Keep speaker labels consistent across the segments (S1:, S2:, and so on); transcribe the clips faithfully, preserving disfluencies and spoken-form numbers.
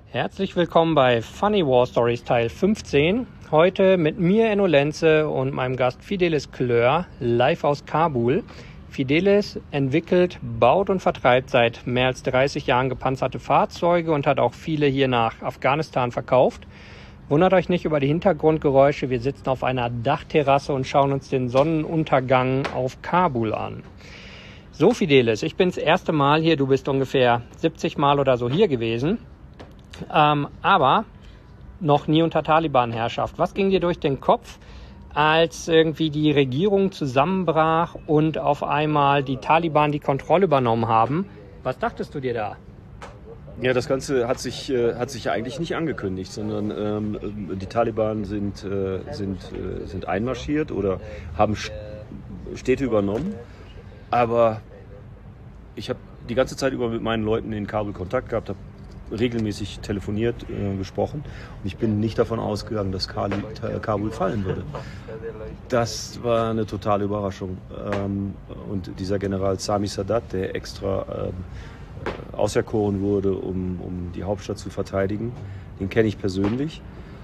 S1: Herzlich willkommen bei Funny War Stories Teil fünfzehn. Heute mit mir, Enno Lenze, und meinem Gast Fidelis Klör, live aus Kabul. Fidelis entwickelt, baut und vertreibt seit mehr als dreißig Jahren gepanzerte Fahrzeuge und hat auch viele hier nach Afghanistan verkauft. Wundert euch nicht über die Hintergrundgeräusche. Wir sitzen auf einer Dachterrasse und schauen uns den Sonnenuntergang auf Kabul an. So, Fidelis, ich bin das erste Mal hier. Du bist ungefähr siebzig Mal oder so hier gewesen. Ähm, aber noch nie unter Taliban-Herrschaft. Was ging dir durch den Kopf, als irgendwie die Regierung zusammenbrach und auf einmal die Taliban die Kontrolle übernommen haben? Was dachtest du dir da?
S2: Ja, das Ganze hat sich, äh, hat sich eigentlich nicht angekündigt, sondern ähm, die Taliban sind, äh, sind, äh, sind einmarschiert oder haben Städte übernommen. Aber ich habe die ganze Zeit über mit meinen Leuten in Kabul Kontakt gehabt, habe regelmäßig telefoniert, äh, gesprochen, und ich bin nicht davon ausgegangen, dass Kali, äh, Kabul fallen würde. Das war eine totale Überraschung. Ähm, und dieser General Sami Sadat, der extra ähm, auserkoren wurde, um, um die Hauptstadt zu verteidigen, den kenne ich persönlich.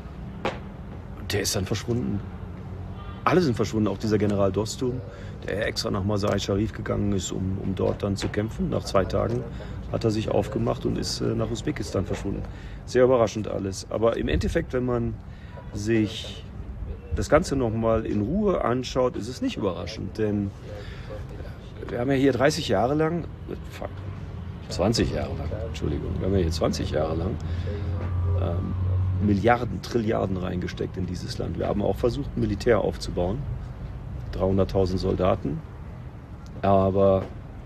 S2: Der ist dann verschwunden. Alle sind verschwunden, auch dieser General Dostum, der extra nach Masar-i-Sharif gegangen ist, um, um dort dann zu kämpfen. Nach zwei Tagen hat er sich aufgemacht und ist äh, nach Usbekistan verschwunden. Sehr überraschend alles. Aber im Endeffekt, wenn man sich das Ganze nochmal in Ruhe anschaut, ist es nicht überraschend. Denn wir haben ja hier dreißig Jahre lang, zwanzig Jahre lang, Entschuldigung, wir haben ja hier zwanzig Jahre lang ähm, Milliarden, Trilliarden reingesteckt in dieses Land. Wir haben auch versucht, ein Militär aufzubauen. dreihunderttausend Soldaten. Aber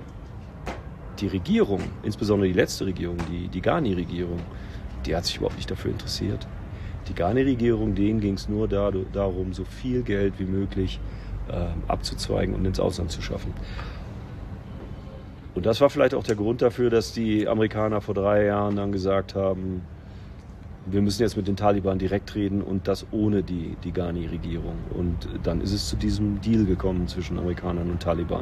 S2: die Regierung, insbesondere die letzte Regierung, die, die Ghani-Regierung, die hat sich überhaupt nicht dafür interessiert. Die Ghani-Regierung, denen ging es nur da, darum, so viel Geld wie möglich äh, abzuzweigen und ins Ausland zu schaffen. Und das war vielleicht auch der Grund dafür, dass die Amerikaner vor drei Jahren dann gesagt haben, wir müssen jetzt mit den Taliban direkt reden, und das ohne die, die Ghani-Regierung. Und dann ist es zu diesem Deal gekommen zwischen Amerikanern und Taliban.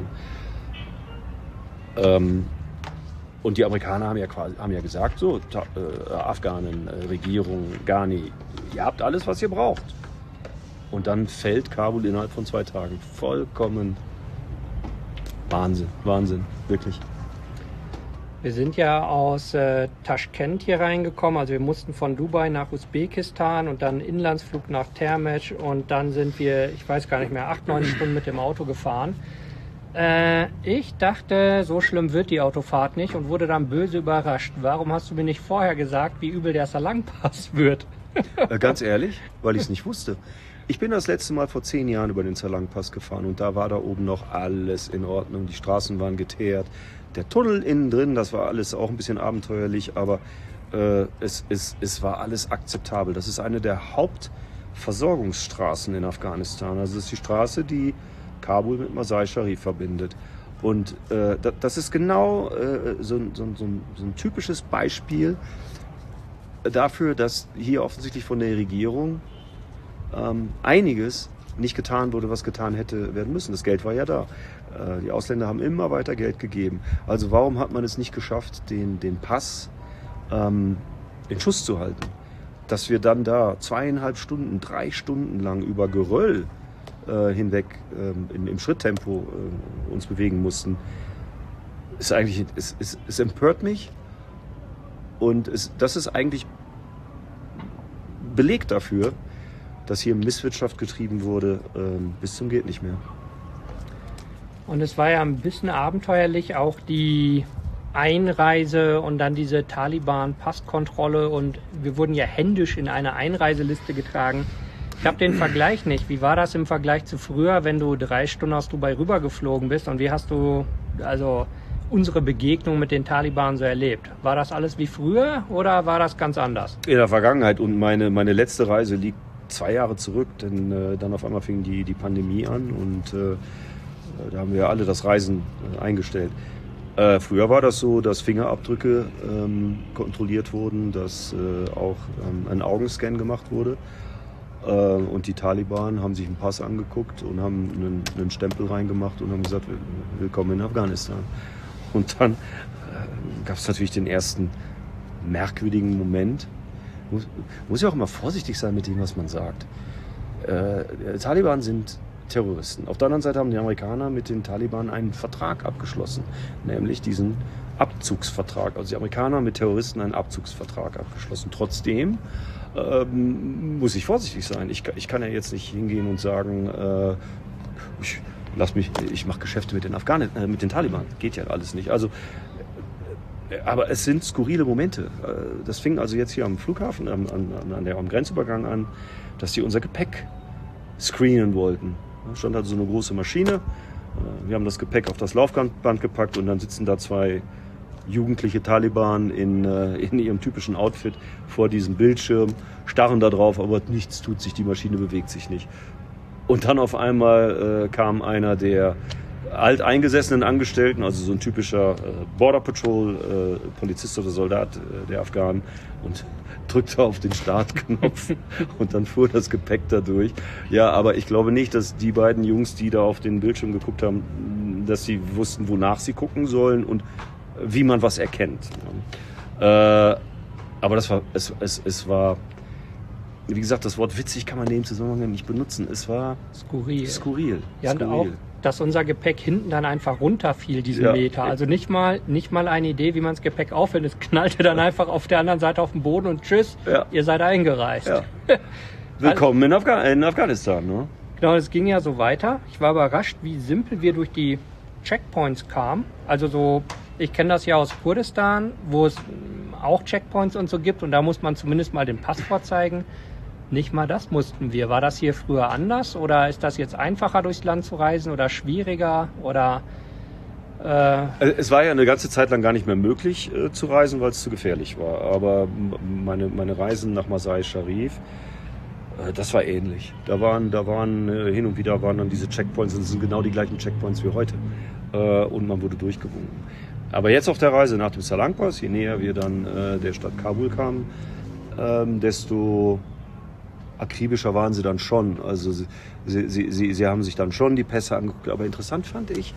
S2: Ähm, und die Amerikaner haben ja, quasi, haben ja gesagt, so, ta, äh, Afghanen, äh, Regierung, Ghani, ihr habt alles, was ihr braucht. Und dann fällt Kabul innerhalb von zwei Tagen. Vollkommen Wahnsinn, Wahnsinn, wirklich.
S1: Wir sind ja aus äh, Taschkent hier reingekommen, also wir mussten von Dubai nach Usbekistan und dann Inlandsflug nach Termesh, und dann sind wir, ich weiß gar nicht mehr, acht, neun Stunden mit dem Auto gefahren. Äh, ich dachte, so schlimm wird die Autofahrt nicht, und wurde dann böse überrascht. Warum hast du mir nicht vorher gesagt, wie übel der Salangpass wird?
S2: äh, ganz ehrlich, weil ich es nicht wusste. Ich bin das letzte Mal vor zehn Jahren über den Salangpass gefahren, und da war da oben noch alles in Ordnung. Die Straßen waren geteert. Der Tunnel innen drin, das war alles auch ein bisschen abenteuerlich, aber äh, es, es, es war alles akzeptabel. Das ist eine der Hauptversorgungsstraßen in Afghanistan. Also das ist die Straße, die Kabul mit Masar-i-Sharif verbindet. Und äh, das, das ist genau äh, so, so, so, ein, so ein typisches Beispiel dafür, dass hier offensichtlich von der Regierung ähm, einiges nicht getan wurde, was getan hätte werden müssen. Das Geld war ja da. Äh, die Ausländer haben immer weiter Geld gegeben. Also warum hat man es nicht geschafft, den, den Pass ähm, in Schuss zu halten? Dass wir dann da zweieinhalb Stunden, drei Stunden lang über Geröll äh, hinweg ähm, in, im Schritttempo äh, uns bewegen mussten, ist eigentlich, es, es, es empört mich, und es, das ist eigentlich Beleg dafür, dass hier Misswirtschaft getrieben wurde, ähm, bis zum geht nicht mehr.
S1: Und es war ja ein bisschen abenteuerlich, auch die Einreise und dann diese Taliban-Passkontrolle, und wir wurden ja händisch in eine Einreiseliste getragen. Ich habe den Vergleich nicht. Wie war das im Vergleich zu früher, wenn du drei Stunden aus Dubai rübergeflogen bist, und wie hast du also unsere Begegnung mit den Taliban so erlebt? War das alles wie früher oder war das ganz anders?
S2: In der Vergangenheit, und meine, meine letzte Reise liegt zwei Jahre zurück, denn äh, dann auf einmal fing die, die Pandemie an, und äh, da haben wir alle das Reisen äh, eingestellt. Äh, früher war das so, dass Fingerabdrücke ähm, kontrolliert wurden, dass äh, auch ähm, ein Augenscan gemacht wurde, äh, und die Taliban haben sich einen Pass angeguckt und haben einen, einen Stempel reingemacht und haben gesagt, willkommen in Afghanistan. Und dann äh, gab es natürlich den ersten merkwürdigen Moment, muss, muss ja auch immer vorsichtig sein mit dem, was man sagt. Äh, Taliban sind Terroristen. Auf der anderen Seite haben die Amerikaner mit den Taliban einen Vertrag abgeschlossen, nämlich diesen Abzugsvertrag. Also die Amerikaner haben mit Terroristen einen Abzugsvertrag abgeschlossen. Trotzdem ähm, muss ich vorsichtig sein. Ich, ich kann ja jetzt nicht hingehen und sagen, äh, ich, lass mich, ich mache Geschäfte mit den Afghanen, äh, mit den Taliban. Geht ja alles nicht. Also, äh, aber es sind skurrile Momente. Äh, das fing also jetzt hier am Flughafen, an, an, an der, am Grenzübergang an, dass die unser Gepäck screenen wollten. Da stand also so eine große Maschine. Äh, wir haben das Gepäck auf das Laufband gepackt und dann sitzen da zwei jugendliche Taliban in, äh, in ihrem typischen Outfit vor diesem Bildschirm, starren da drauf, aber nichts tut sich, die Maschine bewegt sich nicht. Und dann auf einmal äh, kam einer der alteingesessenen Angestellten, also so ein typischer äh, Border Patrol äh, Polizist oder Soldat äh, der Afghanen, und drückte auf den Startknopf und dann fuhr das Gepäck da durch. Ja, aber ich glaube nicht, dass die beiden Jungs, die da auf den Bildschirm geguckt haben, dass sie wussten, wonach sie gucken sollen und wie man was erkennt. Äh, aber das war, es, es, es war, wie gesagt, das Wort witzig kann man in dem Zusammenhang nicht benutzen. Es war
S1: Skurril.
S2: Skurril.
S1: Ja, und
S2: Skurril.
S1: auch, dass unser Gepäck hinten dann einfach runterfiel, diesen
S2: Ja.
S1: Meter. Also nicht mal, nicht mal eine Idee, wie man das Gepäck auffällt. Es knallte dann einfach auf der anderen Seite auf den Boden und tschüss,
S2: Ja.
S1: ihr seid eingereist.
S2: Ja. Willkommen in, Afga in Afghanistan. Ne?
S1: Genau, es ging ja so weiter. Ich war überrascht, wie simpel wir durch die Checkpoints kamen. Also so, ich kenne das ja aus Kurdistan, wo es auch Checkpoints und so gibt und da muss man zumindest mal den Pass vorzeigen. Nicht mal das mussten wir. War das hier früher anders oder ist das jetzt einfacher durchs Land zu reisen oder schwieriger oder äh
S2: Es war ja eine ganze Zeit lang gar nicht mehr möglich äh, zu reisen, weil es zu gefährlich war. Aber m- meine, meine Reisen nach Masai Sharif, äh, das war ähnlich. Da waren, da waren äh, hin und wieder waren dann diese Checkpoints, und das sind genau die gleichen Checkpoints wie heute. Äh, und man wurde durchgewunken. Aber jetzt auf der Reise nach dem Salangpass, je näher wir dann äh, der Stadt Kabul kamen, ähm, desto akribischer waren sie dann schon. Also sie, sie, sie, sie haben sich dann schon die Pässe angeguckt. Aber interessant fand ich,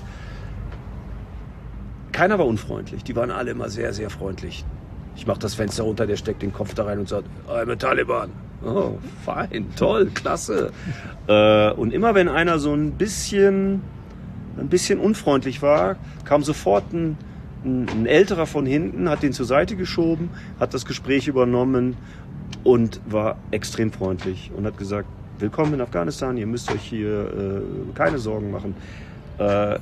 S2: keiner war unfreundlich. Die waren alle immer sehr, sehr freundlich. Ich mache das Fenster runter, der steckt den Kopf da rein und sagt, I'm a Taliban. Oh, fein, toll, klasse. äh, und immer wenn einer so ein bisschen, ein bisschen unfreundlich war, kam sofort ein, ein, ein Älterer von hinten, hat den zur Seite geschoben, hat das Gespräch übernommen und war extrem freundlich und hat gesagt, willkommen in Afghanistan, ihr müsst euch hier äh, keine Sorgen machen. Äh,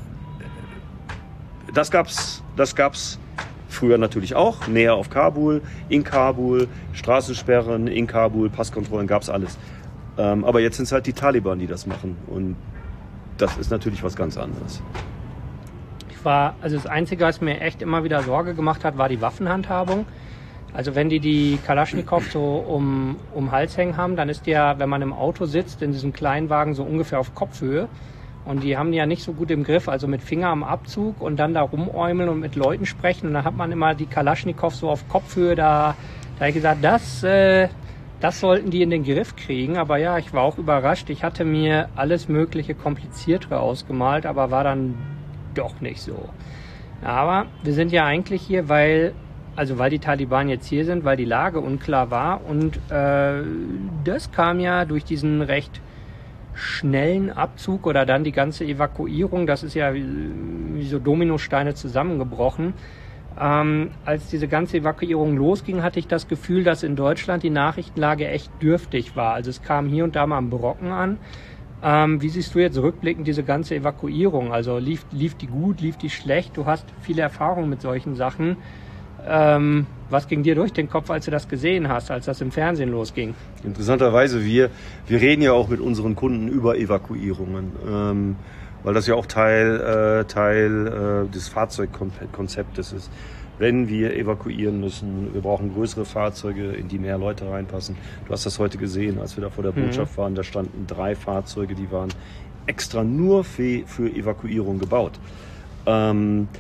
S2: das gab's, das gab's früher natürlich auch, näher auf Kabul, in Kabul, Straßensperren in Kabul, Passkontrollen, gab's alles. Ähm, aber jetzt sind es halt die Taliban, die das machen und das ist natürlich was ganz anderes.
S1: ich war, also das Einzige, was mir echt immer wieder Sorge gemacht hat, war die Waffenhandhabung. Also wenn die die Kalaschnikow so um, um den Hals hängen haben, dann ist die ja, wenn man im Auto sitzt, in diesem kleinen Wagen so ungefähr auf Kopfhöhe. Und die haben die ja nicht so gut im Griff, also mit Finger am Abzug und dann da rumäumeln und mit Leuten sprechen. Und dann hat man immer die Kalaschnikow so auf Kopfhöhe. Da, da habe ich gesagt, das, äh, das sollten die in den Griff kriegen. Aber ja, ich war auch überrascht. Ich hatte mir alles mögliche Kompliziertere ausgemalt, aber war dann doch nicht so. Aber wir sind ja eigentlich hier, weil... Also weil die Taliban jetzt hier sind, weil die Lage unklar war. Und äh, das kam ja durch diesen recht schnellen Abzug oder dann die ganze Evakuierung. Das ist ja wie, wie so Dominosteine zusammengebrochen. Ähm, als diese ganze Evakuierung losging, hatte ich das Gefühl, dass in Deutschland die Nachrichtenlage echt dürftig war. Also es kam hier und da mal ein Brocken an. Ähm, wie siehst du jetzt rückblickend diese ganze Evakuierung? Also lief, lief die gut, lief die schlecht? Du hast viele Erfahrungen mit solchen Sachen. Ähm, was ging dir durch den Kopf, als du das gesehen hast, als das im Fernsehen losging?
S2: Interessanterweise, wir, wir reden ja auch mit unseren Kunden über Evakuierungen, ähm, weil das ja auch Teil, äh, Teil äh, des Fahrzeugkonzeptes ist. Wenn wir evakuieren müssen, wir brauchen größere Fahrzeuge, in die mehr Leute reinpassen. Du hast das heute gesehen, als wir da vor der Botschaft mhm. waren, da standen drei Fahrzeuge, die waren extra nur für, für Evakuierung gebaut. Ähm,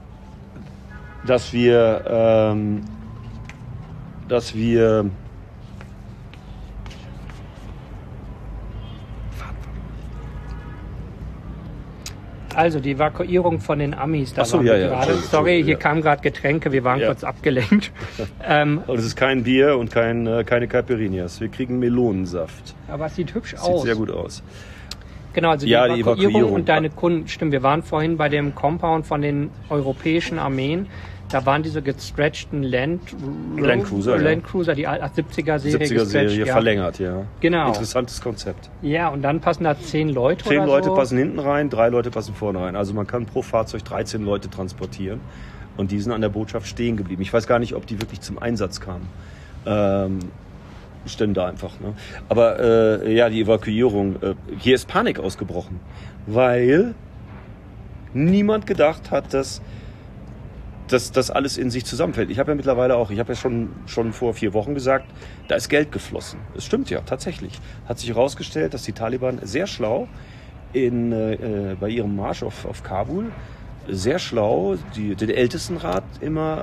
S2: dass wir, ähm, dass wir
S1: Also die Evakuierung von den Amis. Da
S2: Ach so,
S1: waren
S2: ja,
S1: wir
S2: ja.
S1: gerade. Sorry, hier ja. kamen gerade Getränke, wir waren
S2: ja.
S1: kurz abgelenkt. ähm,
S2: und es ist kein Bier und kein, äh, keine Caipirinhas. Wir kriegen Melonensaft.
S1: Aber es sieht hübsch
S2: Sieht
S1: aus.
S2: Sieht sehr gut aus.
S1: Genau, also die,
S2: ja,
S1: Evakuierung,
S2: die Evakuierung
S1: und deine Kunden. Stimmt, wir waren vorhin bei dem Compound von den europäischen Armeen. Da waren diese gestretchten Land,
S2: Land Cruiser,
S1: Land Cruiser, die siebziger-Serie
S2: siebziger-Serie
S1: ja.
S2: verlängert, ja.
S1: Genau.
S2: Interessantes Konzept.
S1: Ja, und dann passen da zehn Leute
S2: Zehn
S1: oder
S2: Leute
S1: so?
S2: passen hinten rein, drei Leute passen vorne rein. Also man kann pro Fahrzeug dreizehn Leute transportieren. Und die sind an der Botschaft stehen geblieben. Ich weiß gar nicht, ob die wirklich zum Einsatz kamen. Ähm, stehen da einfach. Ne? Aber äh, ja, die Evakuierung. Äh, hier ist Panik ausgebrochen. Weil niemand gedacht hat, dass dass das alles in sich zusammenfällt. Ich habe ja mittlerweile auch, ich habe ja schon, schon vor vier Wochen gesagt, da ist Geld geflossen. Es stimmt ja, tatsächlich. Hat sich herausgestellt, dass die Taliban sehr schlau in, äh, bei ihrem Marsch auf, auf Kabul, sehr schlau die, den Ältestenrat immer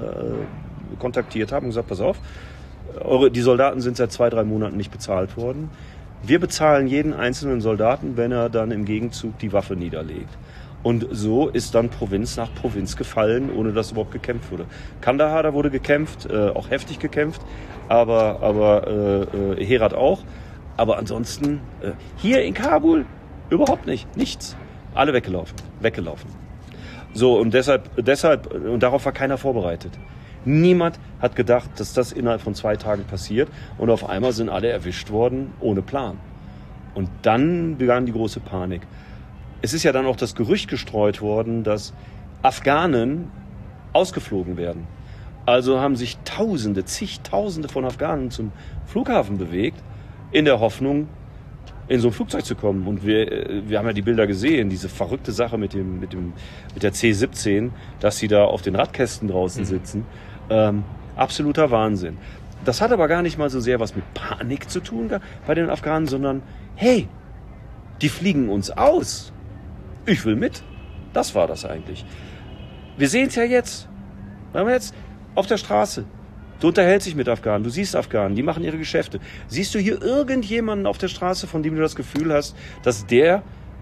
S2: äh, kontaktiert haben und gesagt, pass auf, eure, die Soldaten sind seit zwei, drei Monaten nicht bezahlt worden. Wir bezahlen jeden einzelnen Soldaten, wenn er dann im Gegenzug die Waffe niederlegt. Und so ist dann Provinz nach Provinz gefallen, ohne dass überhaupt gekämpft wurde. Kandahar, da wurde gekämpft, äh, auch heftig gekämpft, aber, aber äh, äh, Herat auch. Aber ansonsten, äh, hier in Kabul, überhaupt nicht, nichts. Alle weggelaufen, weggelaufen. So, und deshalb, deshalb, und darauf war keiner vorbereitet. Niemand hat gedacht, dass das innerhalb von zwei Tagen passiert. Und auf einmal sind alle erwischt worden, ohne Plan. Und dann begann die große Panik. Es ist ja dann auch das Gerücht gestreut worden, dass Afghanen ausgeflogen werden. Also haben sich Tausende, zigtausende von Afghanen zum Flughafen bewegt, in der Hoffnung, in so ein Flugzeug zu kommen. Und wir, wir haben ja die Bilder gesehen, diese verrückte Sache mit, dem, mit, dem, mit der C siebzehn, dass sie da auf den Radkästen draußen mhm. sitzen. Ähm, absoluter Wahnsinn. Das hat aber gar nicht mal so sehr was mit Panik zu tun bei den Afghanen, sondern hey, die fliegen uns aus. Ich will mit. Das war das eigentlich. Wir sehen es ja jetzt. Wenn wir jetzt auf der Straße. Du unterhältst dich mit Afghanen, du siehst Afghanen, die machen ihre Geschäfte. Siehst du hier irgendjemanden auf der Straße, von dem du das Gefühl hast, dass der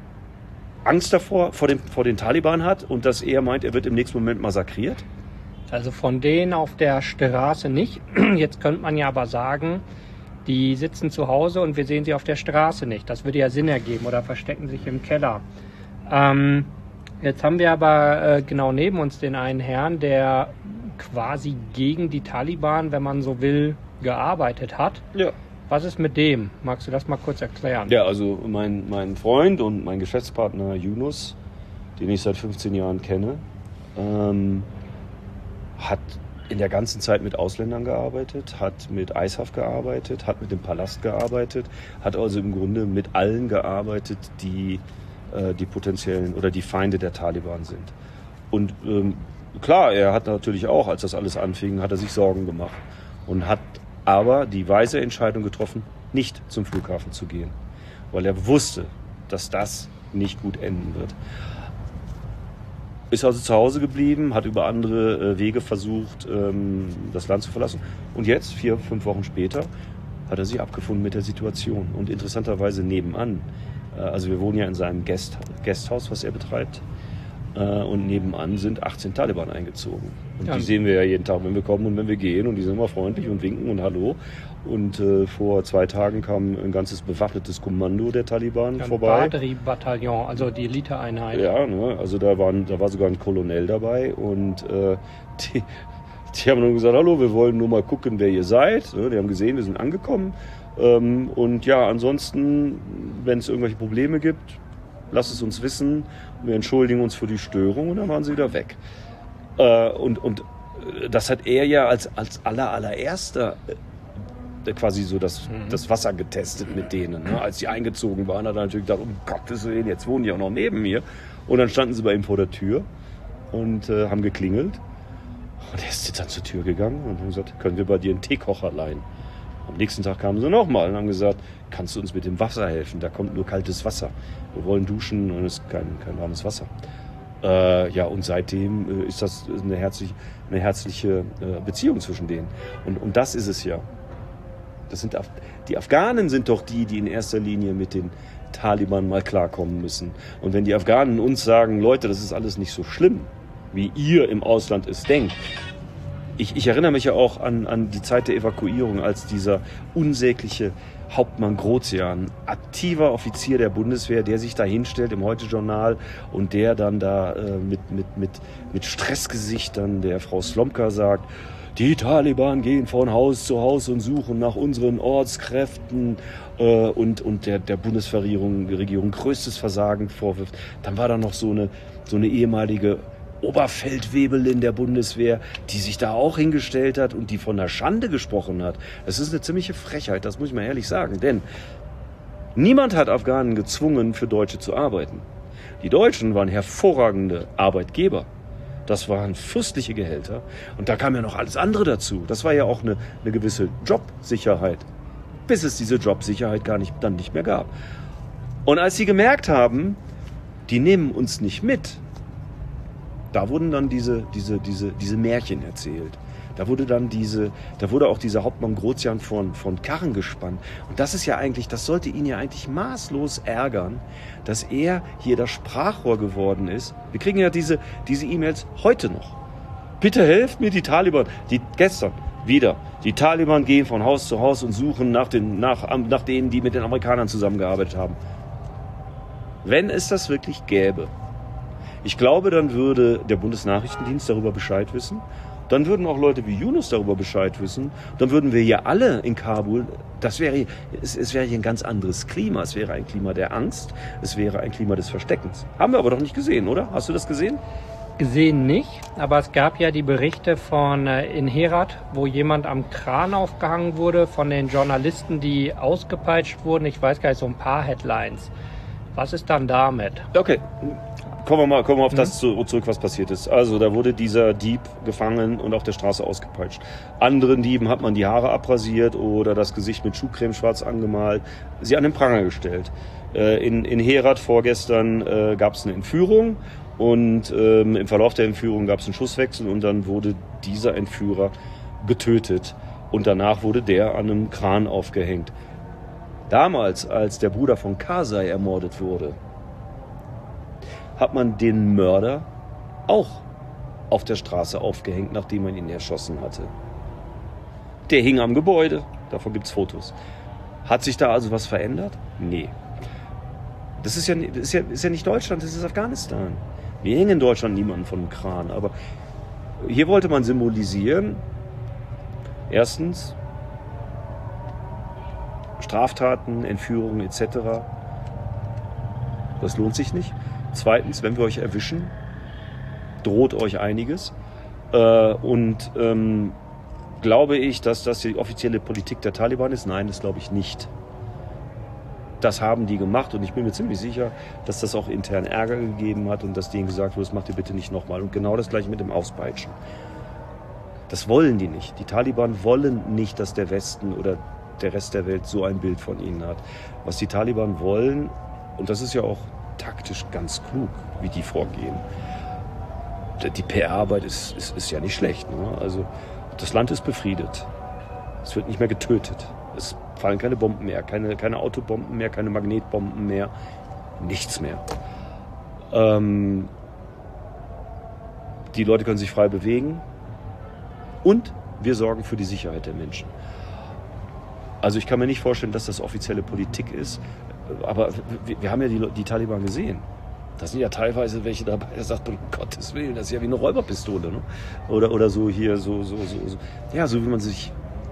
S2: Angst davor, vor, dem, vor den Taliban hat und dass er meint, er wird im nächsten Moment massakriert?
S1: Also von denen auf der Straße nicht. Jetzt könnte man ja aber sagen, die sitzen zu Hause und wir sehen sie auf der Straße nicht. Das würde ja Sinn ergeben oder verstecken sich im Keller. Ähm, jetzt haben wir aber äh, genau neben uns den einen Herrn, der quasi gegen die Taliban, wenn man so will, gearbeitet hat.
S2: Ja.
S1: Was ist mit dem? Magst du das mal kurz erklären?
S2: Ja, also mein, mein Freund und mein Geschäftspartner Yunus, den ich seit fünfzehn Jahren kenne, ähm, hat in der ganzen Zeit mit Ausländern gearbeitet, hat mit I S A F gearbeitet, hat mit dem Palast gearbeitet, hat also im Grunde mit allen gearbeitet, die äh, die potenziellen oder die Feinde der Taliban sind. Und ähm, klar, er hat natürlich auch, als das alles anfing, hat er sich Sorgen gemacht und hat aber die weise Entscheidung getroffen, nicht zum Flughafen zu gehen, weil er wusste, dass das nicht gut enden wird. Ist also zu Hause geblieben, hat über andere äh, Wege versucht, ähm, das Land zu verlassen. Und jetzt, vier, fünf Wochen später, hat er sich abgefunden mit der Situation. Und interessanterweise nebenan, äh, also wir wohnen ja in seinem Guest, Guesthaus, was er betreibt, äh, und nebenan sind achtzehn Taliban eingezogen. Und ja, die sehen wir ja jeden Tag, wenn wir kommen und wenn wir gehen. Und die sind immer freundlich und winken und hallo. Und äh, vor zwei Tagen kam ein ganzes bewaffnetes Kommando der Taliban ja, vorbei.
S1: Badri-Bataillon, also die Eliteeinheit.
S2: Ja, ne, also da, waren, da war sogar ein Colonel dabei. Und äh, die, die haben dann gesagt, hallo, wir wollen nur mal gucken, wer ihr seid. Die haben gesehen, wir sind angekommen. Ähm, und ja, ansonsten, wenn es irgendwelche Probleme gibt, lasst es uns wissen. Wir entschuldigen uns für die Störung und dann waren sie wieder weg. Äh, und, und das hat er ja als, als aller, allererster quasi so das, mhm. das Wasser getestet mit denen. Ne? Als die eingezogen waren, hat er natürlich gedacht, um Gottes Willen, jetzt wohnen die auch noch neben mir. Und dann standen sie bei ihm vor der Tür und äh, haben geklingelt. Und er ist dann zur Tür gegangen und haben gesagt, können wir bei dir einen Teekocher leihen? Am nächsten Tag kamen sie nochmal und haben gesagt, kannst du uns mit dem Wasser helfen? Da kommt nur kaltes Wasser. Wir wollen duschen und es ist kein, kein warmes Wasser. Äh, ja, und seitdem äh, ist das eine herzliche, eine herzliche äh, Beziehung zwischen denen. Und, und das ist es ja. Das sind Af- die Afghanen sind doch die, die in erster Linie mit den Taliban mal klarkommen müssen. Und wenn die Afghanen uns sagen, Leute, das ist alles nicht so schlimm, wie ihr im Ausland es denkt. Ich, ich erinnere mich ja auch an, an die Zeit der Evakuierung, als dieser unsägliche Hauptmann Grozian, aktiver Offizier der Bundeswehr, der sich da hinstellt im Heute-Journal und der dann da äh, mit, mit, mit, mit Stressgesichtern der Frau Slomka sagt, die Taliban gehen von Haus zu Haus und suchen nach unseren Ortskräften äh, und, und der, der Bundesregierung Regierung größtes Versagen vorwirft. Dann war da noch so eine, so eine ehemalige Oberfeldwebelin der Bundeswehr, die sich da auch hingestellt hat und die von der Schande gesprochen hat. Das ist eine ziemliche Frechheit, das muss ich mal ehrlich sagen. Denn niemand hat Afghanen gezwungen, für Deutsche zu arbeiten. Die Deutschen waren hervorragende Arbeitgeber. Das waren fürstliche Gehälter. Und da kam ja noch alles andere dazu. Das war ja auch eine, eine gewisse Jobsicherheit. Bis es diese Jobsicherheit gar nicht, dann nicht mehr gab. Und als sie gemerkt haben, die nehmen uns nicht mit, da wurden dann diese, diese, diese, diese Märchen erzählt. Da wurde dann diese, da wurde auch dieser Hauptmann Grozian von, von Karren gespannt. Und das ist ja eigentlich, das sollte ihn ja eigentlich maßlos ärgern, dass er hier das Sprachrohr geworden ist. Wir kriegen ja diese, diese E-Mails heute noch. Bitte helft mir, die Taliban, die gestern wieder. Die Taliban gehen von Haus zu Haus und suchen nach den, nach, nach denen, die mit den Amerikanern zusammengearbeitet haben. Wenn es das wirklich gäbe, ich glaube, dann würde der Bundesnachrichtendienst darüber Bescheid wissen. Dann würden auch Leute wie Yunus darüber Bescheid wissen. Dann würden wir hier alle in Kabul, das wäre, es, es wäre hier ein ganz anderes Klima. Es wäre ein Klima der Angst. Es wäre ein Klima des Versteckens. Haben wir aber doch nicht gesehen, oder? Hast du das gesehen?
S1: Gesehen nicht, aber es gab ja die Berichte von äh, in Herat, wo jemand am Kran aufgehangen wurde, von den Journalisten, die ausgepeitscht wurden. Ich weiß gar nicht, so ein paar Headlines. Was ist dann damit?
S2: Okay. Kommen wir mal, kommen wir auf das zurück, was passiert ist. Also, da wurde dieser Dieb gefangen und auf der Straße ausgepeitscht. Anderen Dieben hat man die Haare abrasiert oder das Gesicht mit Schuhcreme schwarz angemalt, sie an den Pranger gestellt. In, in Herat vorgestern äh, gab es eine Entführung und ähm, im Verlauf der Entführung gab es einen Schusswechsel und dann wurde dieser Entführer getötet und danach wurde der an einem Kran aufgehängt. Damals, als der Bruder von Karzai ermordet wurde, hat man den Mörder auch auf der Straße aufgehängt, nachdem man ihn erschossen hatte. Der hing am Gebäude, davon gibt es Fotos. Hat sich da also was verändert? Nee. Das ist ja, das ist ja, ist ja nicht Deutschland, das ist Afghanistan. Wir hängen in Deutschland niemanden von einem Kran, aber hier wollte man symbolisieren, erstens, Straftaten, Entführungen et cetera. Das lohnt sich nicht. Zweitens, wenn wir euch erwischen, droht euch einiges. Äh, und ähm, glaube ich, dass das die offizielle Politik der Taliban ist? Nein, das glaube ich nicht. Das haben die gemacht und ich bin mir ziemlich sicher, dass das auch intern Ärger gegeben hat und dass denen gesagt wurde, das macht ihr bitte nicht nochmal. Und genau das gleiche mit dem Auspeitschen. Das wollen die nicht. Die Taliban wollen nicht, dass der Westen oder der Rest der Welt so ein Bild von ihnen hat. Was die Taliban wollen, und das ist ja auch taktisch ganz klug, wie die vorgehen. Die P R-Arbeit ist, ist, ist ja nicht schlecht. Ne? Also das Land ist befriedet. Es wird nicht mehr getötet. Es fallen keine Bomben mehr, keine, keine Autobomben mehr, keine Magnetbomben mehr, nichts mehr. Ähm, die Leute können sich frei bewegen und wir sorgen für die Sicherheit der Menschen. Also ich kann mir nicht vorstellen, dass das offizielle Politik ist, aber wir, wir haben ja die, die Taliban gesehen. Da sind ja teilweise welche dabei, der sagt, um Gottes Willen, das ist ja wie eine Räuberpistole. Ne? Oder, oder so hier, so, so, so, so. Ja, so wie man sich...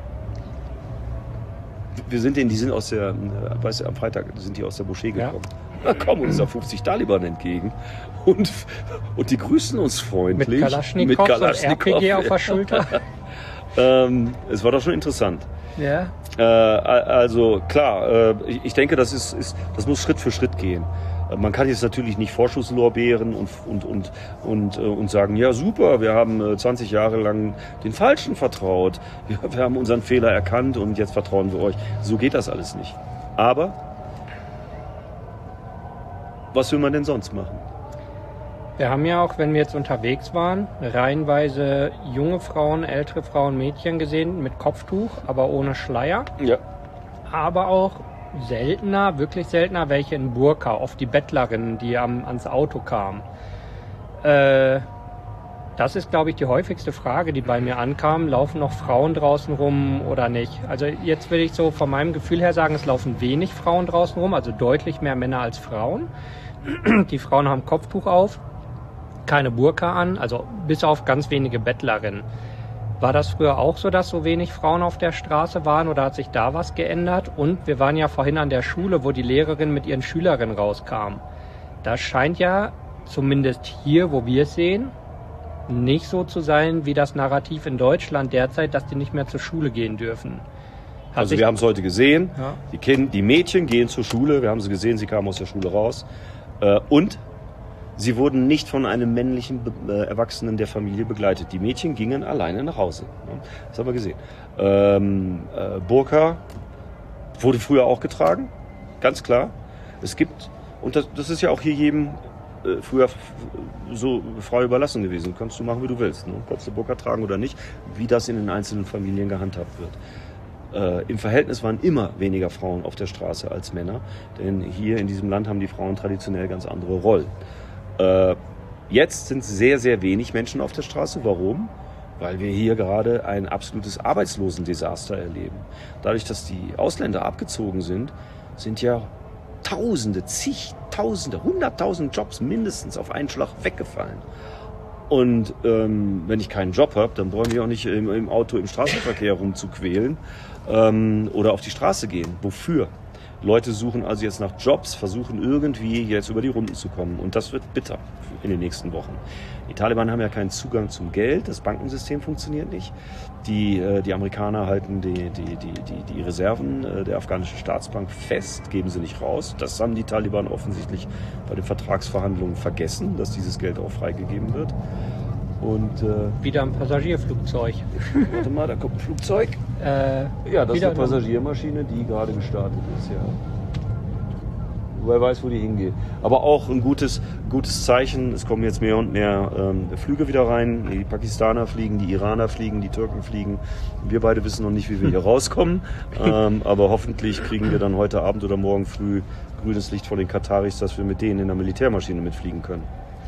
S2: Wir sind denen, die sind aus der, weißt du, am Freitag sind die aus der Moschee gekommen. Ja. Da kommen uns da fünfzig Taliban entgegen und, und die grüßen uns freundlich.
S1: Mit Kalaschnikow, mit Kalaschnikow und R P G auf der Schulter.
S2: ähm, es war doch schon interessant.
S1: Ja.
S2: Äh, also klar, äh, ich denke, das ist, ist, das muss Schritt für Schritt gehen. Man kann jetzt natürlich nicht Vorschusslorbeeren und, und, und, und, und sagen, ja super, wir haben zwanzig Jahre lang den Falschen vertraut, wir, wir haben unseren Fehler erkannt und jetzt vertrauen wir euch. So geht das alles nicht. Aber was will man denn sonst machen?
S1: Wir haben ja auch, wenn wir jetzt unterwegs waren, reihenweise junge Frauen, ältere Frauen, Mädchen gesehen mit Kopftuch, aber ohne Schleier.
S2: Ja.
S1: Aber auch seltener, wirklich seltener, welche in Burka, oft die Bettlerinnen, die am, ans Auto kamen. Äh, das ist, glaube ich, die häufigste Frage, die bei mir ankam. Laufen noch Frauen draußen rum oder nicht? Also jetzt will ich so von meinem Gefühl her sagen, es laufen wenig Frauen draußen rum, also deutlich mehr Männer als Frauen. Die Frauen haben Kopftuch auf, keine Burka an, also bis auf ganz wenige Bettlerinnen. War das früher auch so, dass so wenig Frauen auf der Straße waren oder hat sich da was geändert? Und wir waren ja vorhin an der Schule, wo die Lehrerin mit ihren Schülerinnen rauskam. Das scheint ja, zumindest hier, wo wir es sehen, nicht so zu sein wie das Narrativ in Deutschland derzeit, dass die nicht mehr zur Schule gehen dürfen. Hat
S2: also wir haben es heute gesehen,
S1: ja.
S2: die, kind, die Mädchen gehen zur Schule, wir haben sie gesehen, sie kamen aus der Schule raus äh, und sie wurden nicht von einem männlichen äh, Erwachsenen der Familie begleitet. Die Mädchen gingen alleine nach Hause. Ja, das haben wir gesehen. Ähm, äh, Burka wurde früher auch getragen, ganz klar. Es gibt, und das, das ist ja auch hier jedem äh, früher f- so frei überlassen gewesen. Kannst du machen, wie du willst. Ne? Kannst du Burka tragen oder nicht, wie das in den einzelnen Familien gehandhabt wird. Äh, Im Verhältnis waren immer weniger Frauen auf der Straße als Männer, denn hier in diesem Land haben die Frauen traditionell ganz andere Rollen. Äh, jetzt sind sehr, sehr wenig Menschen auf der Straße. Warum? Weil wir hier gerade ein absolutes Arbeitslosendesaster erleben. Dadurch, dass die Ausländer abgezogen sind, sind ja Tausende, zigtausende, hunderttausend Jobs mindestens auf einen Schlag weggefallen. Und ähm, wenn ich keinen Job habe, dann brauchen wir auch nicht im, im Auto im Straßenverkehr rumzuquälen ähm, oder auf die Straße gehen. Wofür? Leute suchen also jetzt nach Jobs, versuchen irgendwie jetzt über die Runden zu kommen. Und das wird bitter in den nächsten Wochen. Die Taliban haben ja keinen Zugang zum Geld, das Bankensystem funktioniert nicht. Die, äh, die Amerikaner halten die, die, die, die, die Reserven äh, der afghanischen Staatsbank fest, geben sie nicht raus. Das haben die Taliban offensichtlich bei den Vertragsverhandlungen vergessen, dass dieses Geld auch freigegeben wird. Und, äh,
S1: wieder ein Passagierflugzeug.
S2: Warte mal, da kommt ein Flugzeug.
S1: Äh,
S2: ja, das ist eine
S1: wieder-
S2: Passagiermaschine, die gerade gestartet ist, ja. Wer weiß, wo die hingeht. Aber auch ein gutes, gutes Zeichen. Es kommen jetzt mehr und mehr ähm, Flüge wieder rein. Die Pakistaner fliegen, die Iraner fliegen, die Türken fliegen. Wir beide wissen noch nicht, wie wir hier rauskommen. ähm, aber hoffentlich kriegen wir dann heute Abend oder morgen früh grünes Licht von den Kataris, dass wir mit denen in der Militärmaschine mitfliegen können.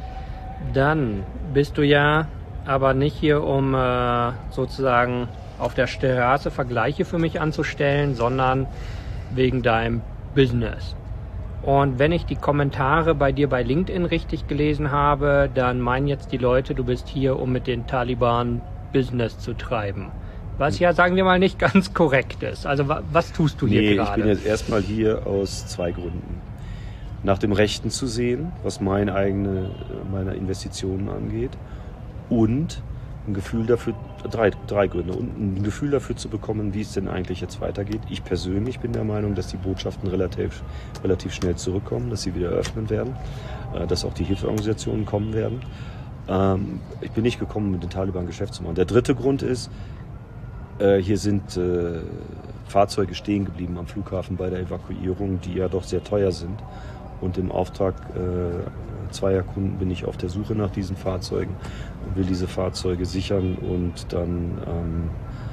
S1: Dann bist du ja aber nicht hier, um äh, sozusagen auf der Straße Vergleiche für mich anzustellen, sondern wegen deinem Business. Und wenn ich die Kommentare bei dir bei LinkedIn richtig gelesen habe, dann meinen jetzt die Leute, du bist hier, um mit den Taliban Business zu treiben. Was ja, sagen wir mal, nicht ganz korrekt ist. Also wa- was tust du hier
S2: Nee,
S1: gerade?
S2: ich bin jetzt erstmal hier aus zwei Gründen. Nach dem Rechten zu sehen, was meine eigene, meine Investitionen angeht, und ein Gefühl dafür, drei, drei Gründe, und ein Gefühl dafür zu bekommen, wie es denn eigentlich jetzt weitergeht. Ich persönlich bin der Meinung, dass die Botschaften relativ, relativ schnell zurückkommen, dass sie wieder öffnen werden, äh, dass auch die Hilfsorganisationen kommen werden. Ähm, ich bin nicht gekommen, mit den Taliban Geschäft zu machen. Der dritte Grund ist, äh, hier sind äh, Fahrzeuge stehen geblieben am Flughafen bei der Evakuierung, die ja doch sehr teuer sind. Und im Auftrag äh, zweier Kunden bin ich auf der Suche nach diesen Fahrzeugen und will diese Fahrzeuge sichern und dann ähm,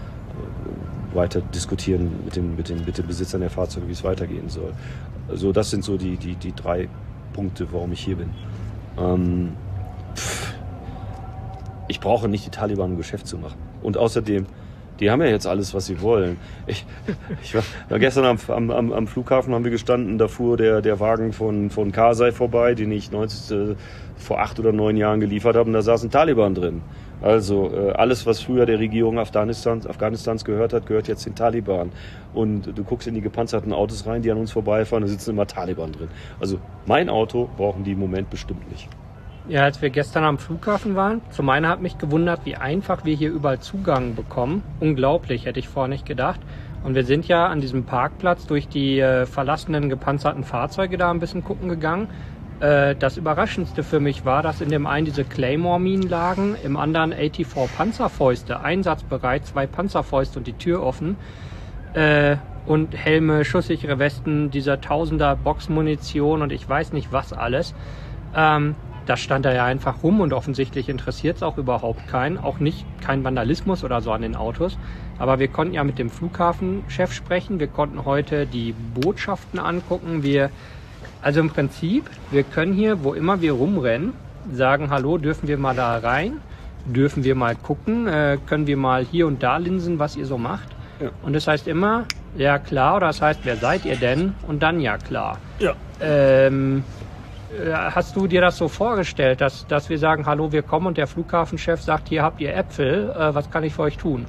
S2: äh, weiter diskutieren mit, dem, mit, den, mit den Besitzern der Fahrzeuge, wie es weitergehen soll. Also das sind so die, die, die drei Punkte, warum ich hier bin. Ähm, pff, ich brauche nicht die Taliban, um Geschäft zu machen. Und außerdem, die haben ja jetzt alles, was sie wollen. Ich, ich war, ja, gestern am, am, am Flughafen haben wir gestanden, da fuhr der, der Wagen von, von Karzai vorbei, den ich neunzig, äh, vor acht oder neun Jahren geliefert habe, und da saß ein Taliban drin. Also äh, alles, was früher der Regierung Afghanistans, Afghanistans gehört hat, gehört jetzt den Taliban. Und du guckst in die gepanzerten Autos rein, die an uns vorbeifahren, da sitzen immer Taliban drin. Also mein Auto brauchen die im Moment bestimmt nicht.
S1: Ja, als wir gestern am Flughafen waren, zum einen hat mich gewundert, wie einfach wir hier überall Zugang bekommen. Unglaublich, hätte ich vorher nicht gedacht. Und wir sind ja an diesem Parkplatz durch die äh, verlassenen gepanzerten Fahrzeuge da ein bisschen gucken gegangen. Äh, das Überraschendste für mich war, dass in dem einen diese Claymore-Minen lagen, im anderen vierundachtzig Panzerfäuste, einsatzbereit, zwei Panzerfäuste und die Tür offen. Äh, und Helme, schusssichere Westen, dieser Tausender Boxmunition und ich weiß nicht was alles. Ähm, das stand da ja einfach rum und offensichtlich interessiert es auch überhaupt keinen. Auch nicht, kein Vandalismus oder so an den Autos. Aber wir konnten ja mit dem Flughafenchef sprechen. Wir konnten heute die Botschaften angucken. Wir, also im Prinzip, wir können hier, wo immer wir rumrennen, sagen, hallo, dürfen wir mal da rein? Dürfen wir mal gucken? Äh, können wir mal hier und da linsen, was ihr so macht? Ja. Und das heißt immer, ja klar, oder das heißt, wer seid ihr denn? Und dann ja klar.
S2: Ja.
S1: Ähm, Hast du dir das so vorgestellt, dass, dass wir sagen, hallo, wir kommen und der Flughafenchef sagt, hier habt ihr Äpfel, äh, was kann ich für euch tun?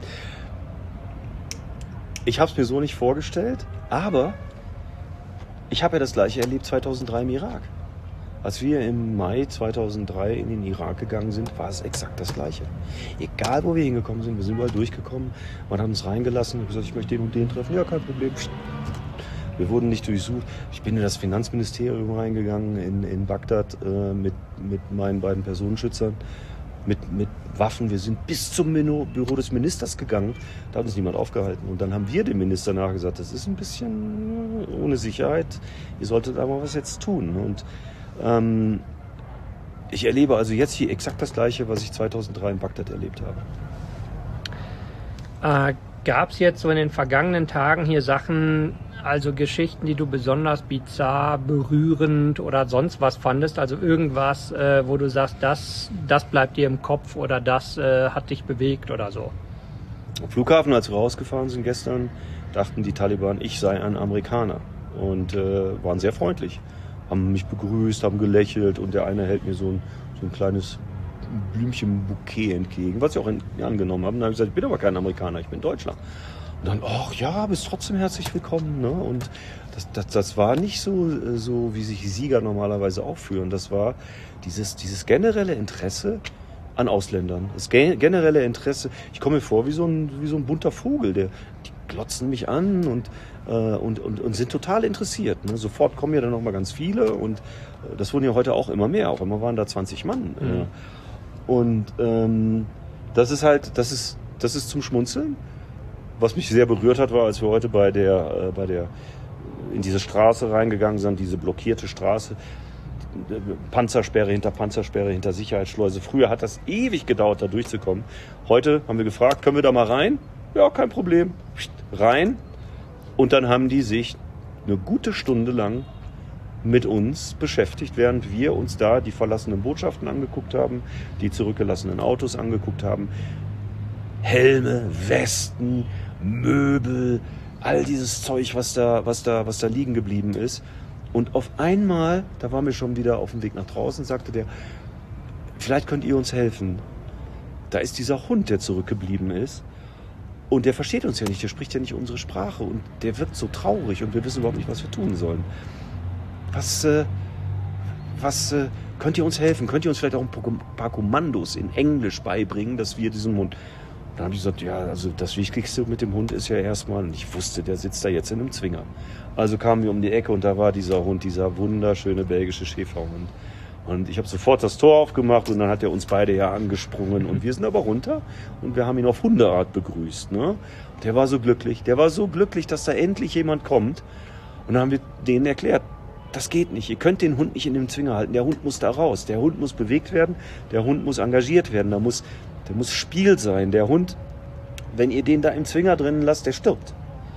S2: Ich habe es mir so nicht vorgestellt, aber ich habe ja das Gleiche erlebt zweitausenddrei im Irak. Als wir im Mai zweitausenddrei in den Irak gegangen sind, war es exakt das Gleiche. Egal, wo wir hingekommen sind, wir sind überall durchgekommen, man hat uns reingelassen und gesagt, ich möchte den und den treffen. Ja, kein Problem. Wir wurden nicht durchsucht. Ich bin in das Finanzministerium reingegangen in, in Bagdad äh, mit, mit meinen beiden Personenschützern, mit, mit Waffen. Wir sind bis zum Büro des Ministers gegangen. Da hat uns niemand aufgehalten. Und dann haben wir dem Minister nachgesagt, das ist ein bisschen ohne Sicherheit. Ihr solltet aber was jetzt tun. Und ähm, ich erlebe also jetzt hier exakt das Gleiche, was ich zweitausenddrei in Bagdad erlebt
S1: habe. Äh, gab es jetzt so in den vergangenen Tagen hier Sachen, also Geschichten, die du besonders bizarr, berührend oder sonst was fandest? Also irgendwas, äh, wo du sagst, das, das bleibt dir im Kopf oder das äh, hat dich bewegt oder so?
S2: Am Flughafen, als wir rausgefahren sind gestern, dachten die Taliban, ich sei ein Amerikaner und äh, waren sehr freundlich. Haben mich begrüßt, haben gelächelt und der eine hält mir so ein, so ein kleines Blümchenbouquet entgegen, was ich auch in, angenommen habe. Und dann habe ich gesagt, ich bin aber kein Amerikaner, ich bin Deutscher. Und dann, ach ja, bist trotzdem herzlich willkommen. Ne? Und das, das, das war nicht so, so, wie sich Sieger normalerweise aufführen. Das war dieses, dieses generelle Interesse an Ausländern. Das generelle Interesse. Ich komme mir vor wie so ein, wie so ein bunter Vogel. Der, die glotzen mich an und, äh, und, und, und sind total interessiert. Ne? Sofort kommen ja dann noch mal ganz viele. Und äh, das wurden ja heute auch immer mehr. Auf einmal waren da zwanzig Mann. Mhm. Äh, und ähm, das ist halt, das ist, das ist zum Schmunzeln. Was mich sehr berührt hat, war, als wir heute bei der, äh, bei der, in diese Straße reingegangen sind, diese blockierte Straße, Panzersperre hinter Panzersperre, hinter Sicherheitsschleuse. Früher hat das ewig gedauert, da durchzukommen. Heute haben wir gefragt, können wir da mal rein? Ja, kein Problem. Rein. Und dann haben die sich eine gute Stunde lang mit uns beschäftigt, während wir uns da die verlassenen Botschaften angeguckt haben, die zurückgelassenen Autos angeguckt haben. Helme, Westen, Möbel, all dieses Zeug, was da, was da, was da liegen geblieben ist. Und auf einmal, da waren wir schon wieder auf dem Weg nach draußen, sagte der, vielleicht könnt ihr uns helfen. Da ist dieser Hund, der zurückgeblieben ist. Und der versteht uns ja nicht, der spricht ja nicht unsere Sprache. Und der wirkt so traurig und wir wissen überhaupt nicht, was wir tun sollen. Was, äh, was, äh, könnt ihr uns helfen? Könnt ihr uns vielleicht auch ein paar Kommandos in Englisch beibringen, dass wir diesen Hund... Dann habe ich gesagt, ja, also das Wichtigste mit dem Hund ist ja erstmal, und ich wusste, der sitzt da jetzt in einem Zwinger. Also kamen wir um die Ecke und da war dieser Hund, dieser wunderschöne belgische Schäferhund. Und ich habe sofort das Tor aufgemacht und dann hat er uns beide ja angesprungen und wir sind aber runter und wir haben ihn auf Hundeart begrüßt. Ne? Der war so glücklich, der war so glücklich, dass da endlich jemand kommt. Und dann haben wir denen erklärt, das geht nicht, ihr könnt den Hund nicht in dem Zwinger halten, der Hund muss da raus, der Hund muss bewegt werden, der Hund muss engagiert werden, da muss... Der muss Spiel sein. Der Hund, wenn ihr den da im Zwinger drinnen lasst, der stirbt.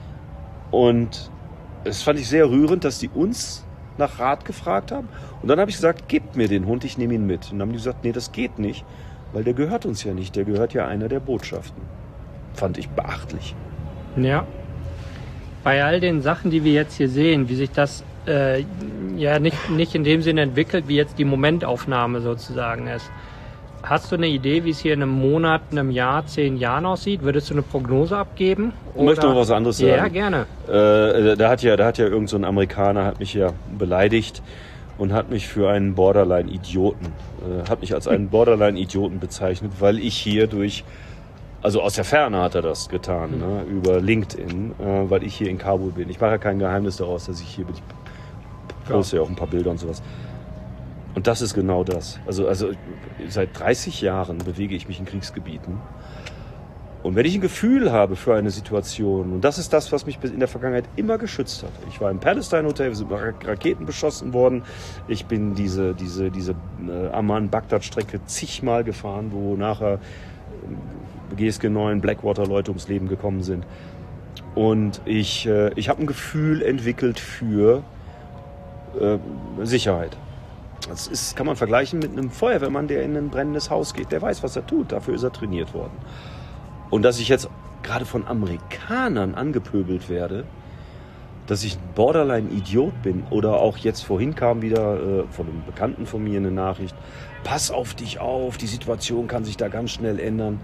S2: Und das fand ich sehr rührend, dass die uns nach Rat gefragt haben. Und dann habe ich gesagt, gebt mir den Hund, ich nehme ihn mit. Und dann haben die gesagt, nee, das geht nicht, weil der gehört uns ja nicht. Der gehört ja einer der Botschaften. Fand ich beachtlich.
S1: Ja. Bei all den Sachen, die wir jetzt hier sehen, wie sich das äh, ja nicht, nicht in dem Sinne entwickelt, wie jetzt die Momentaufnahme sozusagen ist. Hast du eine Idee, wie es hier in einem Monat, einem Jahr, zehn Jahren aussieht? Würdest du eine Prognose abgeben?
S2: Ich möchte noch was anderes sagen.
S1: Ja, gerne.
S2: Äh, da hat ja, da hat ja irgend so ein Amerikaner hat mich ja beleidigt und hat mich für einen Borderline-Idioten, äh, hat mich als einen Borderline-Idioten bezeichnet, weil ich hier durch, also aus der Ferne hat er das getan, mhm. ne, über LinkedIn, äh, weil ich hier in Kabul bin. Ich mache ja kein Geheimnis daraus, dass ich hier bin. Ich poste ja. ja auch ein paar Bilder und sowas. Und das ist genau das. Also, also seit dreißig Jahren bewege ich mich in Kriegsgebieten. Und wenn ich ein Gefühl habe für eine Situation, und das ist das, was mich in der Vergangenheit immer geschützt hat. Ich war im Palestine Hotel, wir sind mit Raketen beschossen worden. Ich bin diese, diese, diese äh, Amman-Bagdad-Strecke zigmal gefahren, wo nachher äh, G S G neun, Blackwater-Leute ums Leben gekommen sind. Und ich, äh, ich habe ein Gefühl entwickelt für äh, Sicherheit. Das ist, kann man vergleichen mit einem Feuerwehrmann, der in ein brennendes Haus geht. Der weiß, was er tut. Dafür ist er trainiert worden. Und dass ich jetzt gerade von Amerikanern angepöbelt werde, dass ich ein Borderline-Idiot bin, oder auch jetzt vorhin kam wieder äh, von einem Bekannten von mir eine Nachricht, pass auf dich auf, die Situation kann sich da ganz schnell ändern.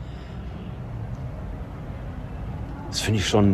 S2: Das finde ich schon,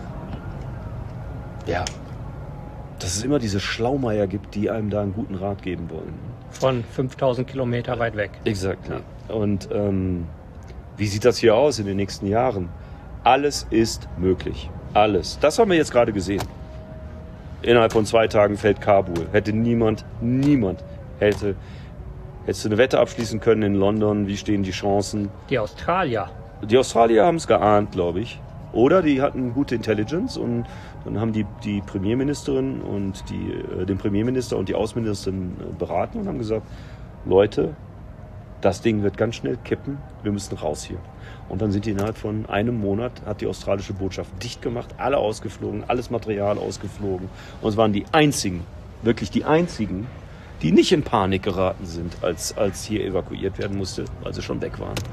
S2: ja, dass es immer diese Schlaumeier gibt, die einem da einen guten Rat geben wollen.
S1: Von fünftausend Kilometer weit weg.
S2: Exakt. Ja. Und ähm, wie sieht das hier aus in den nächsten Jahren? Alles ist möglich. Alles. Das haben wir jetzt gerade gesehen. Innerhalb von zwei Tagen fällt Kabul. Hätte niemand, niemand hätte, hättest du eine Wette abschließen können in London. Wie stehen die Chancen?
S1: Die Australier.
S2: Die Australier haben es geahnt, glaube ich. Oder die hatten gute Intelligence und dann haben die, die Premierministerin und die, äh, den Premierminister und die Außenministerin äh, beraten und haben gesagt, Leute, das Ding wird ganz schnell kippen, wir müssen raus hier. Und dann sind die innerhalb von einem Monat, hat die australische Botschaft dicht gemacht, alle ausgeflogen, alles Material ausgeflogen. Und es waren die einzigen, wirklich die einzigen, die nicht in Panik geraten sind, als, als hier evakuiert werden musste, weil sie schon weg waren.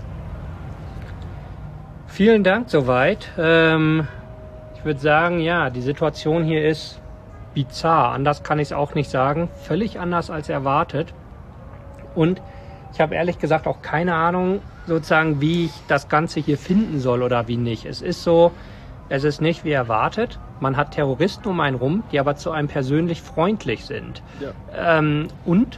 S1: Vielen Dank soweit. Ähm, ich würde sagen, ja, die Situation hier ist bizarr. Anders kann ich es auch nicht sagen. Völlig anders als erwartet. Und ich habe ehrlich gesagt auch keine Ahnung, sozusagen, wie ich das Ganze hier finden soll oder wie nicht. Es ist so, es ist nicht wie erwartet. Man hat Terroristen um einen rum, die aber zu einem persönlich freundlich sind. Ja. Ähm, und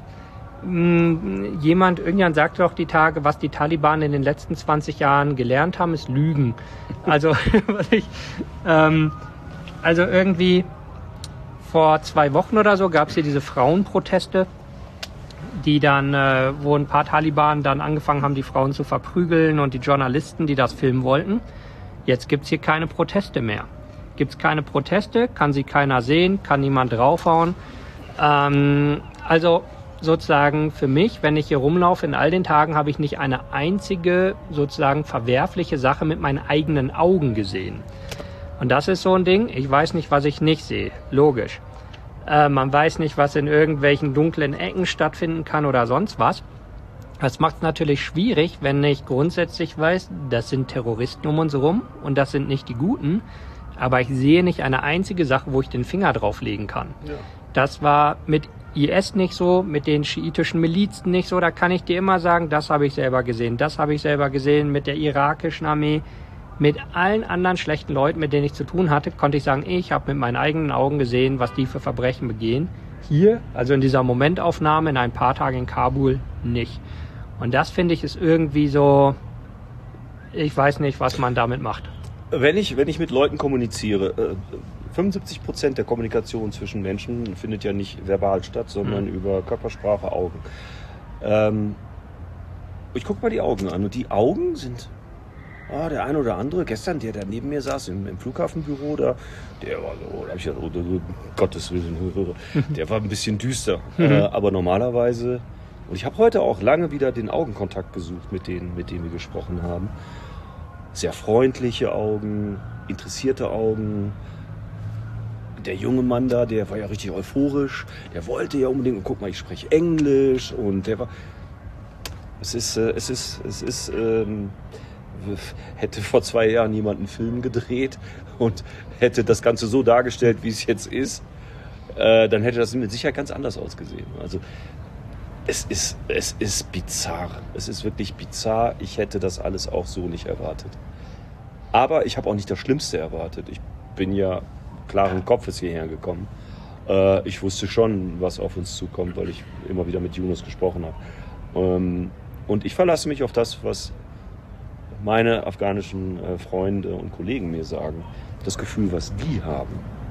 S1: mh, jemand, irgendjemand sagte doch die Tage, was die Taliban in den letzten zwanzig Jahren gelernt haben, ist Lügen. Also, was ich, ähm, also irgendwie vor zwei Wochen oder so gab es hier diese Frauenproteste, die dann, äh, wo ein paar Taliban dann angefangen haben, die Frauen zu verprügeln und die Journalisten, die das filmen wollten. Jetzt gibt's hier keine Proteste mehr. Gibt's keine Proteste, kann sie keiner sehen, kann niemand draufhauen. Ähm, also sozusagen für mich, wenn ich hier rumlaufe, in all den Tagen habe ich nicht eine einzige sozusagen verwerfliche Sache mit meinen eigenen Augen gesehen. Und das ist so ein Ding, ich weiß nicht, was ich nicht sehe. Logisch. Äh, man weiß nicht, was in irgendwelchen dunklen Ecken stattfinden kann oder sonst was. Das macht es natürlich schwierig, wenn ich grundsätzlich weiß, das sind Terroristen um uns herum und das sind nicht die Guten. Aber ich sehe nicht eine einzige Sache, wo ich den Finger drauflegen kann. Ja. Das war mit I S nicht so, mit den schiitischen Milizen nicht so. Da kann ich dir immer sagen, das habe ich selber gesehen, das habe ich selber gesehen mit der irakischen Armee. Mit allen anderen schlechten Leuten, mit denen ich zu tun hatte, konnte ich sagen, ich habe mit meinen eigenen Augen gesehen, was die für Verbrechen begehen. Hier, also in dieser Momentaufnahme, in ein paar Tagen in Kabul, nicht. Und das, finde ich, ist irgendwie so, ich weiß nicht, was man damit macht.
S2: Wenn ich, wenn ich mit Leuten kommuniziere, fünfundsiebzig Prozent der Kommunikation zwischen Menschen findet ja nicht verbal statt, sondern mhm. über Körpersprache, Augen. Ähm, ich gucke mal die Augen an und die Augen sind... Oh, der eine oder andere, gestern, der, der neben mir saß im, im Flughafenbüro, da, der war so, da hab ich ja, oh, oh, Gottes Willen, der war ein bisschen düster. Mhm. Äh, aber normalerweise, und ich habe heute auch lange wieder den Augenkontakt gesucht mit denen, mit denen wir gesprochen haben. Sehr freundliche Augen, interessierte Augen. Der junge Mann da, der war ja richtig euphorisch, der wollte ja unbedingt, und guck mal, ich spreche Englisch, und der war, es ist, äh, es ist, es ist, ähm, hätte vor zwei Jahren jemand einen Film gedreht und hätte das Ganze so dargestellt, wie es jetzt ist, äh, dann hätte das mit Sicherheit ganz anders ausgesehen. Also es ist, es ist bizarr. Es ist wirklich bizarr. Ich hätte das alles auch so nicht erwartet. Aber ich habe auch nicht das Schlimmste erwartet. Ich bin ja klaren Kopfes hierher gekommen. Äh, ich wusste schon, was auf uns zukommt, weil ich immer wieder mit Yunus gesprochen habe. Ähm, und ich verlasse mich auf das, was meine afghanischen äh, Freunde und Kollegen mir sagen, das Gefühl, was die haben,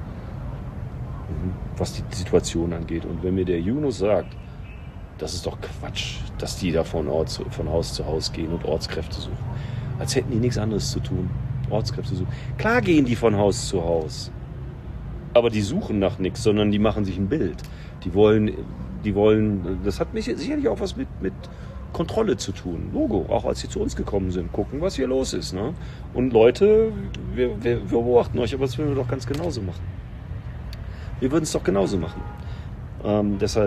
S2: mhm. was die Situation angeht. Und wenn mir der Yunus sagt, das ist doch Quatsch, dass die da von, Ort zu, von Haus zu Haus gehen und Ortskräfte suchen. als hätten die nichts anderes zu tun. Ortskräfte suchen. Klar gehen die von Haus zu Haus. Aber die suchen nach nichts, sondern die machen sich ein Bild. Die wollen, die wollen, das hat mich sicherlich auch was mit, mit Kontrolle zu tun. Logo, auch als sie zu uns gekommen sind. Gucken, was hier los ist. Ne? Und Leute, wir, wir, wir beobachten euch, aber das würden wir doch ganz genauso machen. Wir würden es doch genauso machen. Ähm, deshalb,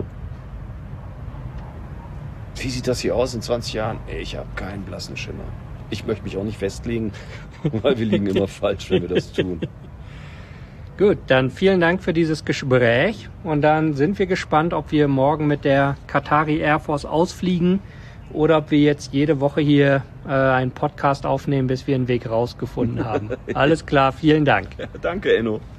S2: wie sieht das hier aus in zwanzig Jahren? Ich habe keinen blassen Schimmer. Ich möchte mich auch nicht festlegen, weil wir liegen immer falsch, wenn wir das tun.
S1: Gut, dann vielen Dank für dieses Gespräch und dann sind wir gespannt, ob wir morgen mit der Qatari Air Force ausfliegen oder ob wir jetzt jede Woche hier äh, einen Podcast aufnehmen, bis wir einen Weg rausgefunden haben. Alles klar, vielen Dank.
S2: Ja, danke, Enno.